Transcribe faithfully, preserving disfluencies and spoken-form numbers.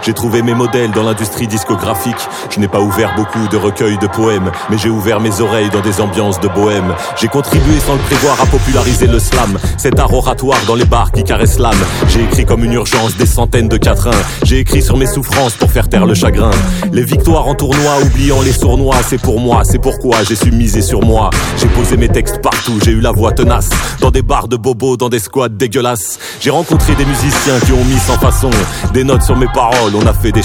J'ai trouvé mes modèles dans l'industrie discographique. Je n'ai pas ouvert beaucoup de recueils de poèmes, mais j'ai ouvert mes oreilles dans des ambiances de bohème. J'ai contribué sans le prévoir à populariser le slam, cet art oratoire dans les bars qui caresse l'âme. J'ai écrit comme une urgence des centaines de quatrains. J'ai écrit sur mes souffrances pour faire taire le chagrin. Les victoires en tournoi, oubliant les sournois, c'est pour moi, c'est pourquoi j'ai su miser sur moi. J'ai posé mes textes partout, j'ai eu la voix tenace, dans des bars de bobos, dans des squats dégueulasses. J'ai rencontré des musiciens qui ont mis sans façon des notes sur mes paroles, on a fait des